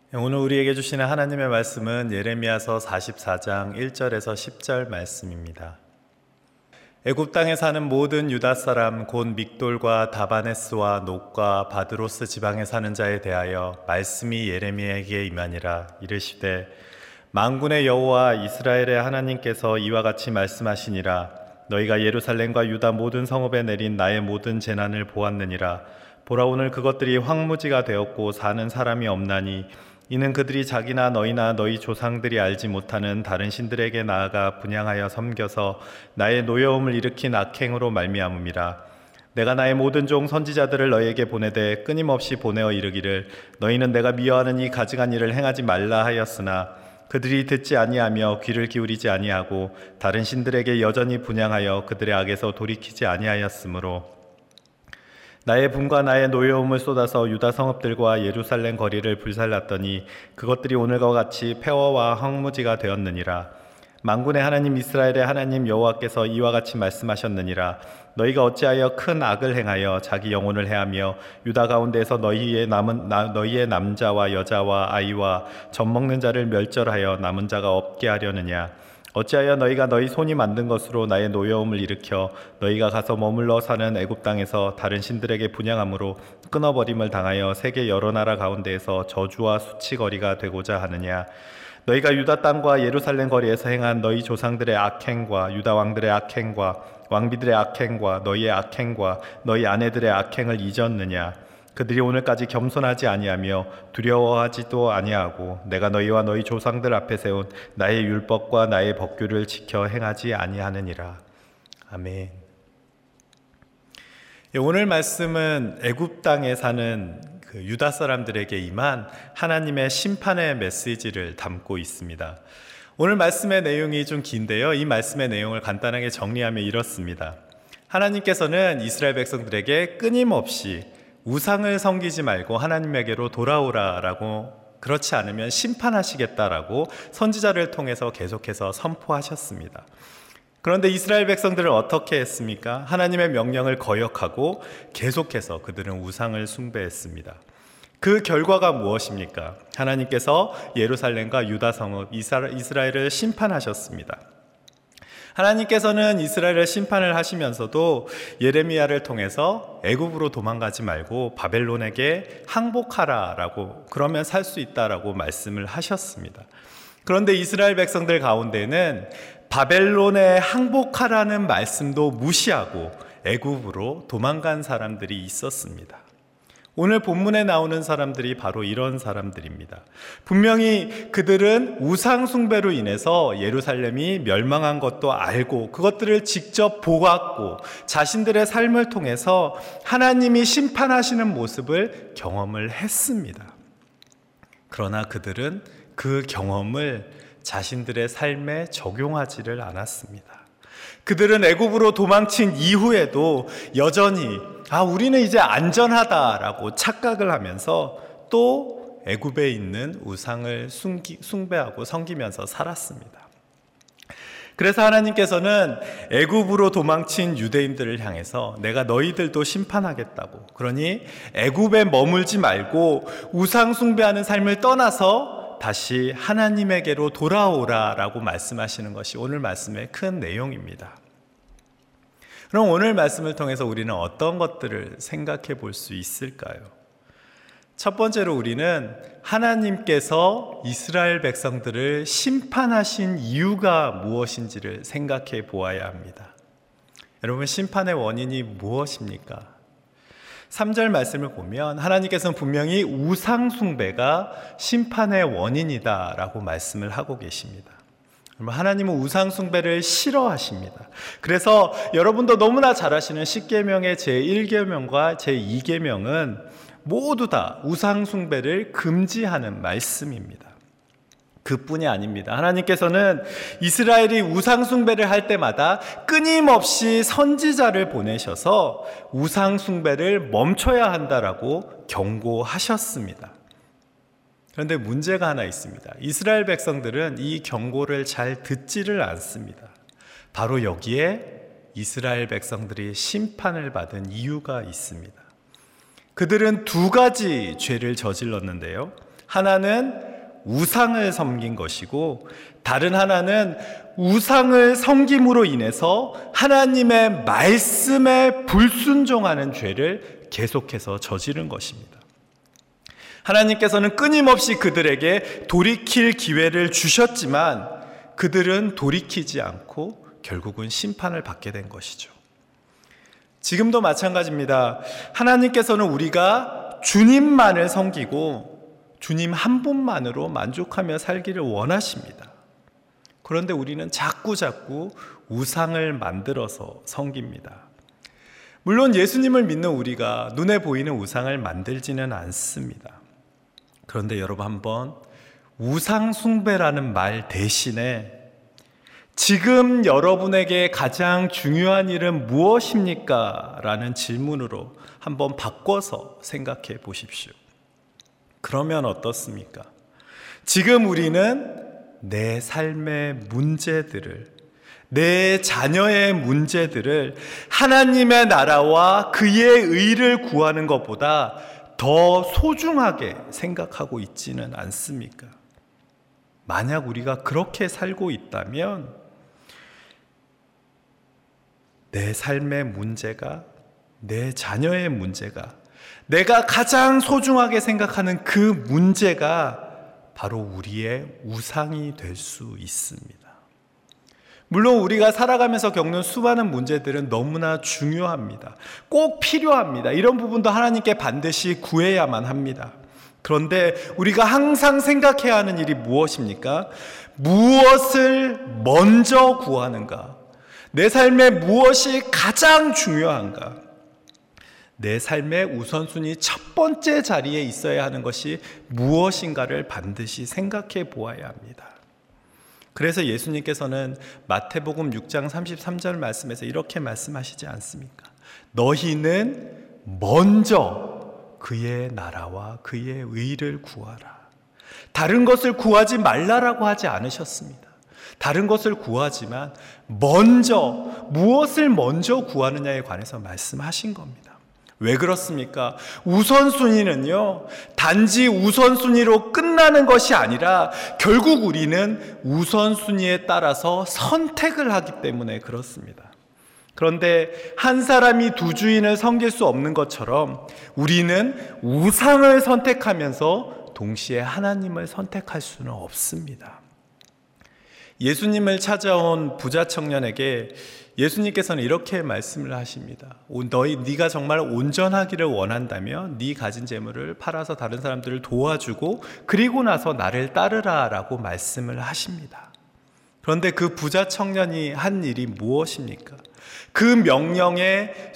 오늘 우리에게 주시는 하나님의 말씀은 예레미야서 44장 1절에서 10절 말씀입니다. 애굽 땅에 사는 모든 유다 사람 곧 믹돌과 다바네스와 녹과 바드로스 지방에 사는 자에 대하여 말씀이 예레미야에게 임하니라. 이르시되 만군의 여호와 이스라엘의 하나님께서 이와 같이 말씀하시니라. 너희가 예루살렘과 유다 모든 성읍에 내린 나의 모든 재난을 보았느니라. 보라, 오늘 그것들이 황무지가 되었고 사는 사람이 없나니 이는 그들이 자기나 너희나 너희 조상들이 알지 못하는 다른 신들에게 나아가 분향하여 섬겨서 나의 노여움을 일으킨 악행으로 말미암음이라. 내가 나의 모든 종 선지자들을 너희에게 보내되 끊임없이 보내어 이르기를 너희는 내가 미워하는 이 가증한 일을 행하지 말라 하였으나 그들이 듣지 아니하며 귀를 기울이지 아니하고 다른 신들에게 여전히 분향하여 그들의 악에서 돌이키지 아니하였으므로 나의 분과 나의 노여움을 쏟아서 유다 성읍들과 예루살렘 거리를 불살랐더니 그것들이 오늘과 같이 폐허와 황무지가 되었느니라. 만군의 하나님 이스라엘의 하나님 여호와께서 이와 같이 말씀하셨느니라. 너희가 어찌하여 큰 악을 행하여 자기 영혼을 해하며 유다 가운데에서 너희의 남자와 여자와 아이와 젖먹는 자를 멸절하여 남은 자가 없게 하려느냐. 어찌하여 너희가 너희 손이 만든 것으로 나의 노여움을 일으켜 너희가 가서 머물러 사는 애굽 땅에서 다른 신들에게 분향함으로 끊어버림을 당하여 세계 여러 나라 가운데에서 저주와 수치거리가 되고자 하느냐. 너희가 유다 땅과 예루살렘 거리에서 행한 너희 조상들의 악행과 유다 왕들의 악행과 왕비들의 악행과 너희의 악행과 너희 아내들의 악행을 잊었느냐. 그들이 오늘까지 겸손하지 아니하며 두려워하지도 아니하고 내가 너희와 너희 조상들 앞에 세운 나의 율법과 나의 법규를 지켜 행하지 아니하느니라. 아멘. 오늘 말씀은 애굽 땅에 사는 유다 사람들에게 임한 하나님의 심판의 메시지를 담고 있습니다. 오늘 말씀의 내용이 좀 긴데요. 이 말씀의 내용을 간단하게 정리하면 이렇습니다. 하나님께서는 이스라엘 백성들에게 끊임없이 우상을 섬기지 말고 하나님에게로 돌아오라라고, 그렇지 않으면 심판하시겠다라고 선지자를 통해서 계속해서 선포하셨습니다. 그런데 이스라엘 백성들은 어떻게 했습니까? 하나님의 명령을 거역하고 계속해서 그들은 우상을 숭배했습니다. 그 결과가 무엇입니까? 하나님께서 예루살렘과 유다 성읍 이스라엘을 심판하셨습니다. 하나님께서는 이스라엘을 심판을 하시면서도 예레미야를 통해서 애굽으로 도망가지 말고 바벨론에게 항복하라라고, 그러면 살 수 있다라고 말씀을 하셨습니다. 그런데 이스라엘 백성들 가운데는 바벨론에 항복하라는 말씀도 무시하고 애굽으로 도망간 사람들이 있었습니다. 오늘 본문에 나오는 사람들이 바로 이런 사람들입니다. 분명히 그들은 우상 숭배로 인해서 예루살렘이 멸망한 것도 알고 그것들을 직접 보았고 자신들의 삶을 통해서 하나님이 심판하시는 모습을 경험을 했습니다. 그러나 그들은 그 경험을 자신들의 삶에 적용하지를 않았습니다. 그들은 애굽으로 도망친 이후에도 여전히 우리는 이제 안전하다라고 착각을 하면서 또 애굽에 있는 우상을 숭배하고 섬기면서 살았습니다. 그래서 하나님께서는 애굽으로 도망친 유대인들을 향해서 내가 너희들도 심판하겠다고, 그러니 애굽에 머물지 말고 우상 숭배하는 삶을 떠나서 다시 하나님에게로 돌아오라라고 말씀하시는 것이 오늘 말씀의 큰 내용입니다. 그럼 오늘 말씀을 통해서 우리는 어떤 것들을 생각해 볼 수 있을까요? 첫 번째로 우리는 하나님께서 이스라엘 백성들을 심판하신 이유가 무엇인지를 생각해 보아야 합니다. 여러분, 심판의 원인이 무엇입니까? 3절 말씀을 보면 하나님께서는 분명히 우상 숭배가 심판의 원인이다라고 말씀을 하고 계십니다. 하나님은 우상 숭배를 싫어하십니다. 그래서 여러분도 너무나 잘 아시는 십계명의 제1계명과 제2계명은 모두 다 우상 숭배를 금지하는 말씀입니다. 그뿐이 아닙니다. 하나님께서는 이스라엘이 우상 숭배를 할 때마다 끊임없이 선지자를 보내셔서 우상 숭배를 멈춰야 한다라고 경고하셨습니다. 그런데 문제가 하나 있습니다. 이스라엘 백성들은 이 경고를 잘 듣지를 않습니다. 바로 여기에 이스라엘 백성들이 심판을 받은 이유가 있습니다. 그들은 두 가지 죄를 저질렀는데요. 하나는 우상을 섬긴 것이고 다른 하나는 우상을 섬김으로 인해서 하나님의 말씀에 불순종하는 죄를 계속해서 저지른 것입니다. 하나님께서는 끊임없이 그들에게 돌이킬 기회를 주셨지만 그들은 돌이키지 않고 결국은 심판을 받게 된 것이죠. 지금도 마찬가지입니다. 하나님께서는 우리가 주님만을 섬기고 주님 한 분만으로 만족하며 살기를 원하십니다. 그런데 우리는 자꾸 우상을 만들어서 섬깁니다. 물론 예수님을 믿는 우리가 눈에 보이는 우상을 만들지는 않습니다. 그런데 여러분 한번 우상 숭배라는 말 대신에 지금 여러분에게 가장 중요한 일은 무엇입니까? 라는 질문으로 한번 바꿔서 생각해 보십시오. 그러면 어떻습니까? 지금 우리는 내 삶의 문제들을, 내 자녀의 문제들을 하나님의 나라와 그의 의를 구하는 것보다 더 소중하게 생각하고 있지는 않습니까? 만약 우리가 그렇게 살고 있다면 내 삶의 문제가, 내 자녀의 문제가, 내가 가장 소중하게 생각하는 그 문제가 바로 우리의 우상이 될 수 있습니다. 물론 우리가 살아가면서 겪는 수많은 문제들은 너무나 중요합니다. 꼭 필요합니다. 이런 부분도 하나님께 반드시 구해야만 합니다. 그런데 우리가 항상 생각해야 하는 일이 무엇입니까? 무엇을 먼저 구하는가? 내 삶에 무엇이 가장 중요한가? 내 삶의 우선순위 첫 번째 자리에 있어야 하는 것이 무엇인가를 반드시 생각해 보아야 합니다. 그래서 예수님께서는 마태복음 6장 33절 말씀에서 이렇게 말씀하시지 않습니까? 너희는 먼저 그의 나라와 그의 의를 구하라. 다른 것을 구하지 말라라고 하지 않으셨습니다. 다른 것을 구하지만 먼저 무엇을 먼저 구하느냐에 관해서 말씀하신 겁니다. 왜 그렇습니까? 우선순위는요, 단지 우선순위로 끝나는 것이 아니라 결국 우리는 우선순위에 따라서 선택을 하기 때문에 그렇습니다. 그런데 한 사람이 두 주인을 섬길 수 없는 것처럼 우리는 우상을 선택하면서 동시에 하나님을 선택할 수는 없습니다. 예수님을 찾아온 부자 청년에게 예수님께서는 이렇게 말씀을 하십니다. 네가 정말 온전하기를 원한다면 네 가진 재물을 팔아서 다른 사람들을 도와주고 그리고 나서 나를 따르라 라고 말씀을 하십니다. 그런데 그 부자 청년이 한 일이 무엇입니까? 그 명령에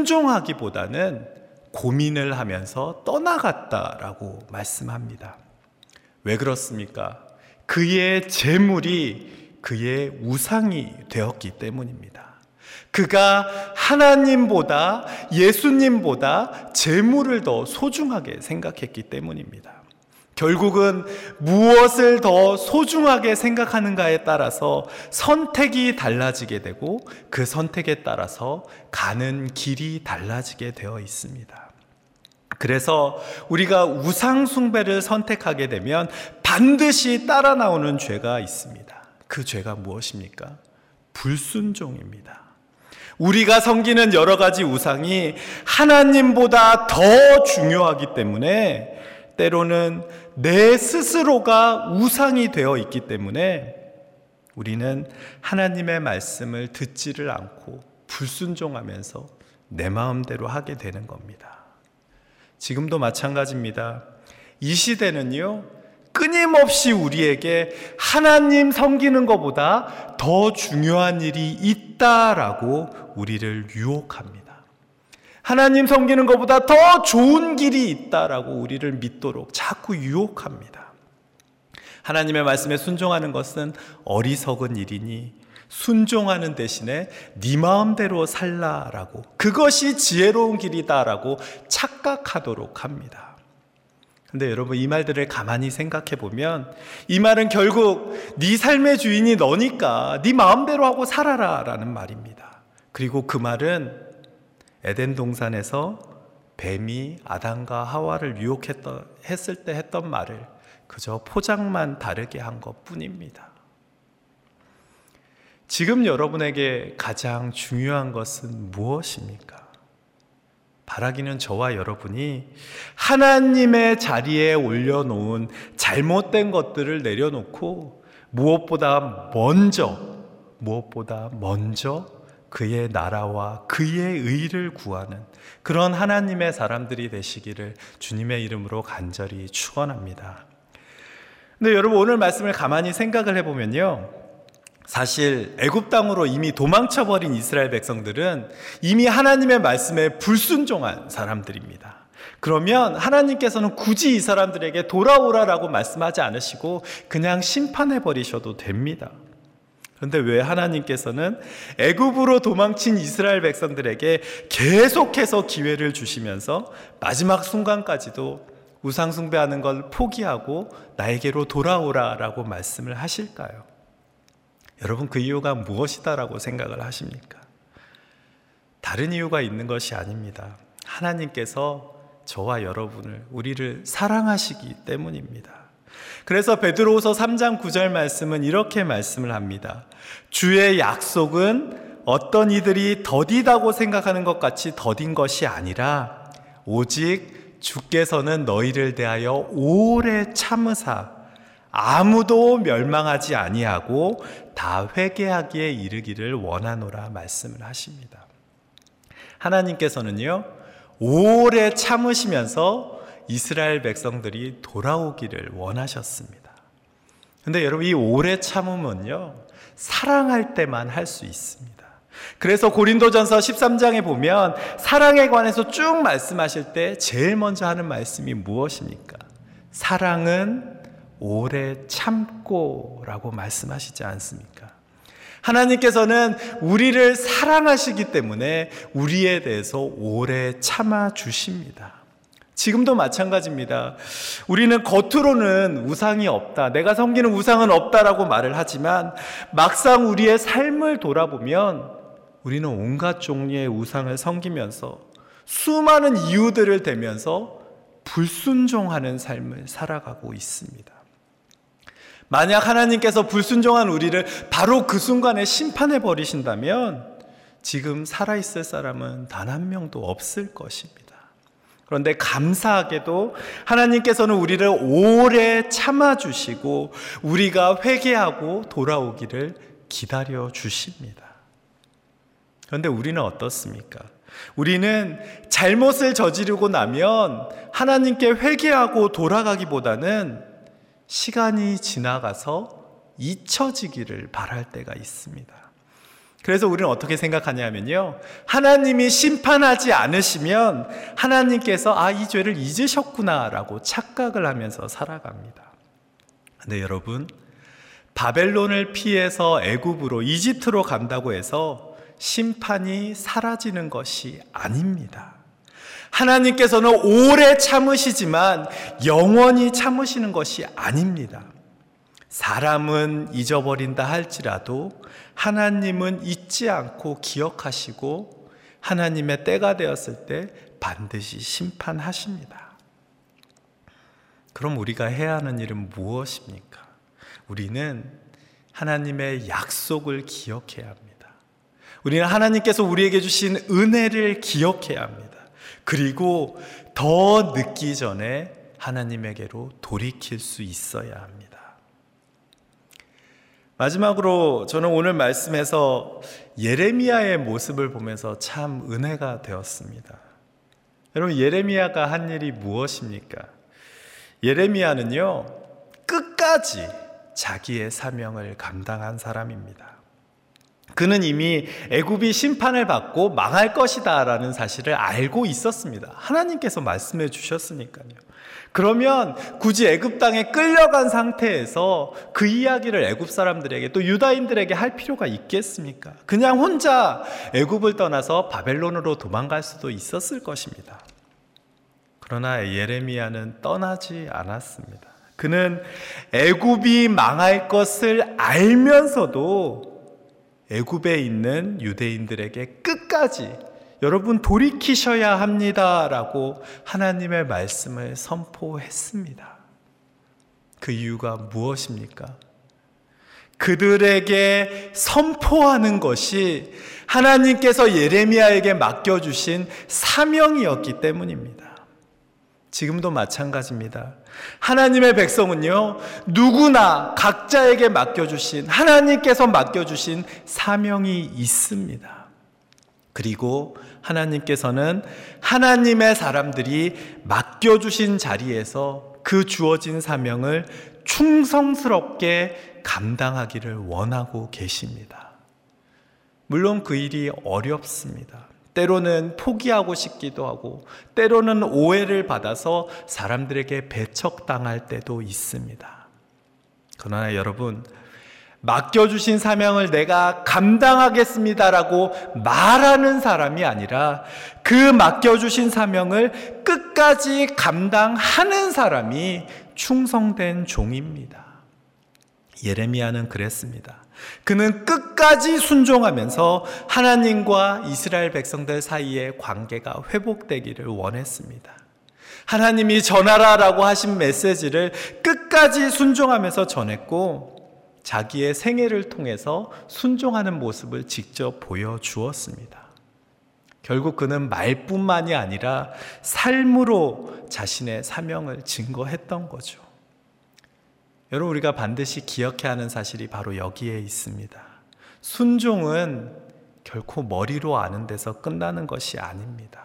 순종하기보다는 고민을 하면서 떠나갔다라고 말씀합니다. 왜 그렇습니까? 그의 재물이 그의 우상이 되었기 때문입니다. 그가 하나님보다 예수님보다 재물을 더 소중하게 생각했기 때문입니다. 결국은 무엇을 더 소중하게 생각하는가에 따라서 선택이 달라지게 되고 그 선택에 따라서 가는 길이 달라지게 되어 있습니다. 그래서 우리가 우상 숭배를 선택하게 되면 반드시 따라 나오는 죄가 있습니다. 그 죄가 무엇입니까? 불순종입니다. 우리가 섬기는 여러 가지 우상이 하나님보다 더 중요하기 때문에 때로는 내 스스로가 우상이 되어 있기 때문에 우리는 하나님의 말씀을 듣지를 않고 불순종하면서 내 마음대로 하게 되는 겁니다. 지금도 마찬가지입니다. 이 시대는요, 끊임없이 우리에게 하나님 섬기는 것보다 더 중요한 일이 있다라고 우리를 유혹합니다. 하나님 섬기는 것보다 더 좋은 길이 있다라고 우리를 믿도록 자꾸 유혹합니다. 하나님의 말씀에 순종하는 것은 어리석은 일이니 순종하는 대신에 네 마음대로 살라라고, 그것이 지혜로운 길이다라고 착각하도록 합니다. 근데 여러분, 이 말들을 가만히 생각해 보면 이 말은 결국 네 삶의 주인이 너니까 네 마음대로 하고 살아라 라는 말입니다. 그리고 그 말은 에덴 동산에서 뱀이 아담과 하와를 유혹했을 때 했던 말을 그저 포장만 다르게 한 것뿐입니다. 지금 여러분에게 가장 중요한 것은 무엇입니까? 바라기는 저와 여러분이 하나님의 자리에 올려놓은 잘못된 것들을 내려놓고 무엇보다 먼저 그의 나라와 그의 의를 구하는 그런 하나님의 사람들이 되시기를 주님의 이름으로 간절히 축원합니다. 근데 여러분, 오늘 말씀을 가만히 생각을 해보면요, 사실 애굽 땅으로 이미 도망쳐버린 이스라엘 백성들은 이미 하나님의 말씀에 불순종한 사람들입니다. 그러면 하나님께서는 굳이 이 사람들에게 돌아오라라고 말씀하지 않으시고 그냥 심판해버리셔도 됩니다. 그런데 왜 하나님께서는 애굽으로 도망친 이스라엘 백성들에게 계속해서 기회를 주시면서 마지막 순간까지도 우상 숭배하는 걸 포기하고 나에게로 돌아오라라고 말씀을 하실까요? 여러분, 그 이유가 무엇이다라고 생각을 하십니까? 다른 이유가 있는 것이 아닙니다. 하나님께서 저와 여러분을, 우리를 사랑하시기 때문입니다. 그래서 베드로후서 3장 9절 말씀은 이렇게 말씀을 합니다. 주의 약속은 어떤 이들이 더디다고 생각하는 것 같이 더딘 것이 아니라 오직 주께서는 너희를 대하여 오래 참으사 아무도 멸망하지 아니하고 다 회개하기에 이르기를 원하노라 말씀을 하십니다. 하나님께서는요, 오래 참으시면서 이스라엘 백성들이 돌아오기를 원하셨습니다. 그런데 여러분, 이 오래 참음은요, 사랑할 때만 할 수 있습니다. 그래서 고린도전서 13장에 보면 사랑에 관해서 쭉 말씀하실 때 제일 먼저 하는 말씀이 무엇입니까? 사랑은 오래 참고 라고 말씀하시지 않습니까? 하나님께서는 우리를 사랑하시기 때문에 우리에 대해서 오래 참아 주십니다. 지금도 마찬가지입니다. 우리는 겉으로는 우상이 없다, 내가 섬기는 우상은 없다라고 말을 하지만 막상 우리의 삶을 돌아보면 우리는 온갖 종류의 우상을 섬기면서 수많은 이유들을 대면서 불순종하는 삶을 살아가고 있습니다. 만약 하나님께서 불순종한 우리를 바로 그 순간에 심판해 버리신다면 지금 살아있을 사람은 단 한 명도 없을 것입니다. 그런데 감사하게도 하나님께서는 우리를 오래 참아주시고 우리가 회개하고 돌아오기를 기다려 주십니다. 그런데 우리는 어떻습니까? 우리는 잘못을 저지르고 나면 하나님께 회개하고 돌아가기보다는 시간이 지나가서 잊혀지기를 바랄 때가 있습니다. 그래서 우리는 어떻게 생각하냐면요, 하나님이 심판하지 않으시면 하나님께서 이 죄를 잊으셨구나 라고 착각을 하면서 살아갑니다. 근데 여러분, 바벨론을 피해서 애굽으로, 이집트로 간다고 해서 심판이 사라지는 것이 아닙니다. 하나님께서는 오래 참으시지만 영원히 참으시는 것이 아닙니다. 사람은 잊어버린다 할지라도 하나님은 잊지 않고 기억하시고 하나님의 때가 되었을 때 반드시 심판하십니다. 그럼 우리가 해야 하는 일은 무엇입니까? 우리는 하나님의 약속을 기억해야 합니다. 우리는 하나님께서 우리에게 주신 은혜를 기억해야 합니다. 그리고 더 늦기 전에 하나님에게로 돌이킬 수 있어야 합니다. 마지막으로 저는 오늘 말씀에서 예레미야의 모습을 보면서 참 은혜가 되었습니다. 여러분, 예레미야가 한 일이 무엇입니까? 예레미야는요, 끝까지 자기의 사명을 감당한 사람입니다. 그는 이미 애굽이 심판을 받고 망할 것이다 라는 사실을 알고 있었습니다. 하나님께서 말씀해 주셨으니까요. 그러면 굳이 애굽 땅에 끌려간 상태에서 그 이야기를 애굽 사람들에게, 또 유다인들에게 할 필요가 있겠습니까? 그냥 혼자 애굽을 떠나서 바벨론으로 도망갈 수도 있었을 것입니다. 그러나 예레미야는 떠나지 않았습니다. 그는 애굽이 망할 것을 알면서도 애굽에 있는 유대인들에게 끝까지 여러분 돌이키셔야 합니다라고 하나님의 말씀을 선포했습니다. 그 이유가 무엇입니까? 그들에게 선포하는 것이 하나님께서 예레미야에게 맡겨주신 사명이었기 때문입니다. 지금도 마찬가지입니다. 하나님의 백성은요, 누구나 각자에게 맡겨주신, 하나님께서 맡겨주신 사명이 있습니다. 그리고 하나님께서는 하나님의 사람들이 맡겨주신 자리에서 그 주어진 사명을 충성스럽게 감당하기를 원하고 계십니다. 물론 그 일이 어렵습니다. 때로는 포기하고 싶기도 하고, 때로는 오해를 받아서 사람들에게 배척당할 때도 있습니다. 그러나 여러분, 맡겨주신 사명을 내가 감당하겠습니다라고 말하는 사람이 아니라 그 맡겨주신 사명을 끝까지 감당하는 사람이 충성된 종입니다. 예레미야는 그랬습니다. 그는 끝까지 순종하면서 하나님과 이스라엘 백성들 사이의 관계가 회복되기를 원했습니다. 하나님이 전하라라고 하신 메시지를 끝까지 순종하면서 전했고, 자기의 생애를 통해서 순종하는 모습을 직접 보여주었습니다. 결국 그는 말뿐만이 아니라 삶으로 자신의 사명을 증거했던 거죠. 여러분, 우리가 반드시 기억해야 하는 사실이 바로 여기에 있습니다. 순종은 결코 머리로 아는 데서 끝나는 것이 아닙니다.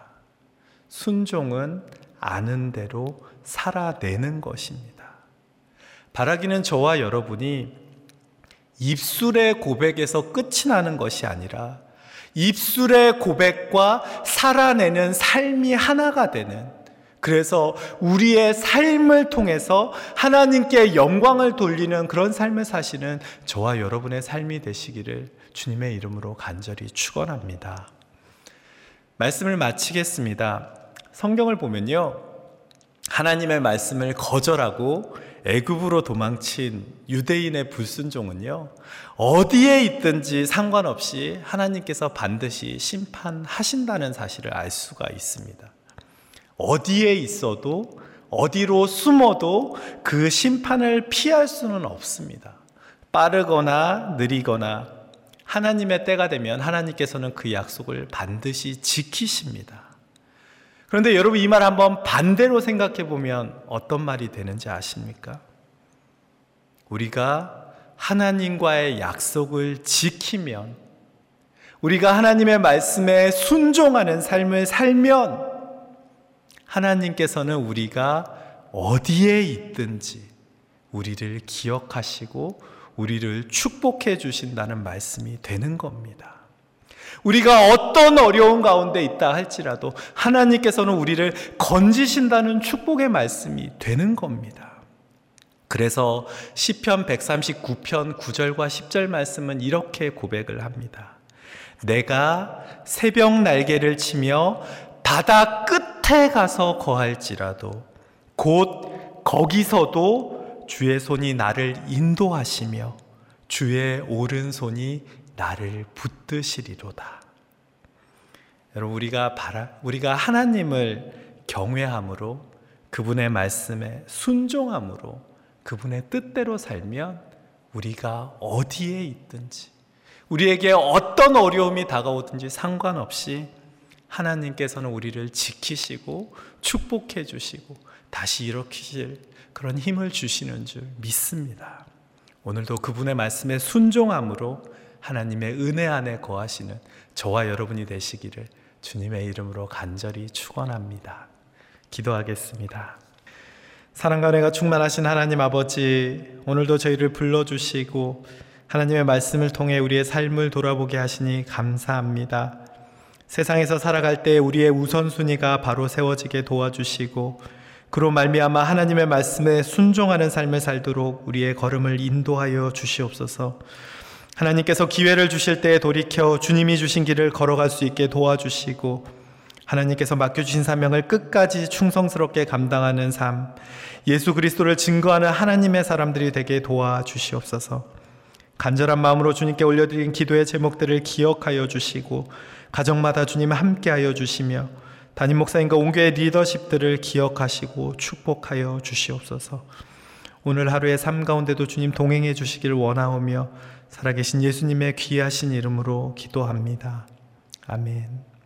순종은 아는 대로 살아내는 것입니다. 바라기는 저와 여러분이 입술의 고백에서 끝이 나는 것이 아니라 입술의 고백과 살아내는 삶이 하나가 되는, 그래서 우리의 삶을 통해서 하나님께 영광을 돌리는 그런 삶을 사시는 저와 여러분의 삶이 되시기를 주님의 이름으로 간절히 축원합니다. 말씀을 마치겠습니다. 성경을 보면요, 하나님의 말씀을 거절하고 애굽으로 도망친 유대인의 불순종은요, 어디에 있든지 상관없이 하나님께서 반드시 심판하신다는 사실을 알 수가 있습니다. 어디에 있어도, 어디로 숨어도 그 심판을 피할 수는 없습니다. 빠르거나 느리거나 하나님의 때가 되면 하나님께서는 그 약속을 반드시 지키십니다. 그런데 여러분, 이 말 한번 반대로 생각해 보면 어떤 말이 되는지 아십니까? 우리가 하나님과의 약속을 지키면, 우리가 하나님의 말씀에 순종하는 삶을 살면 하나님께서는 우리가 어디에 있든지 우리를 기억하시고 우리를 축복해 주신다는 말씀이 되는 겁니다. 우리가 어떤 어려운 가운데 있다 할지라도 하나님께서는 우리를 건지신다는 축복의 말씀이 되는 겁니다. 그래서 시편 139편 9절과 10절 말씀은 이렇게 고백을 합니다. 내가 새벽 날개를 치며 바다 끝에 가서 거할지라도 곧 거기서도 주의 손이 나를 인도하시며 주의 오른손이 나를 붙드시리로다. 여러분, 우리가 하나님을 경외함으로, 그분의 말씀에 순종함으로, 그분의 뜻대로 살면 우리가 어디에 있든지, 우리에게 어떤 어려움이 다가오든지 상관없이 하나님께서는 우리를 지키시고 축복해 주시고 다시 일으키실 그런 힘을 주시는 줄 믿습니다. 오늘도 그분의 말씀에 순종함으로 하나님의 은혜 안에 거하시는 저와 여러분이 되시기를 주님의 이름으로 간절히 축원합니다. 기도하겠습니다. 사랑과 은혜가 충만하신 하나님 아버지, 오늘도 저희를 불러주시고 하나님의 말씀을 통해 우리의 삶을 돌아보게 하시니 감사합니다. 세상에서 살아갈 때 우리의 우선순위가 바로 세워지게 도와주시고, 그로 말미암아 하나님의 말씀에 순종하는 삶을 살도록 우리의 걸음을 인도하여 주시옵소서. 하나님께서 기회를 주실 때 돌이켜 주님이 주신 길을 걸어갈 수 있게 도와주시고, 하나님께서 맡겨주신 사명을 끝까지 충성스럽게 감당하는 삶, 예수 그리스도를 증거하는 하나님의 사람들이 되게 도와주시옵소서. 간절한 마음으로 주님께 올려드린 기도의 제목들을 기억하여 주시고, 가정마다 주님 함께하여 주시며 담임 목사님과 온교의 리더십들을 기억하시고 축복하여 주시옵소서. 오늘 하루의 삶 가운데도 주님 동행해 주시길 원하오며 살아계신 예수님의 귀하신 이름으로 기도합니다. 아멘.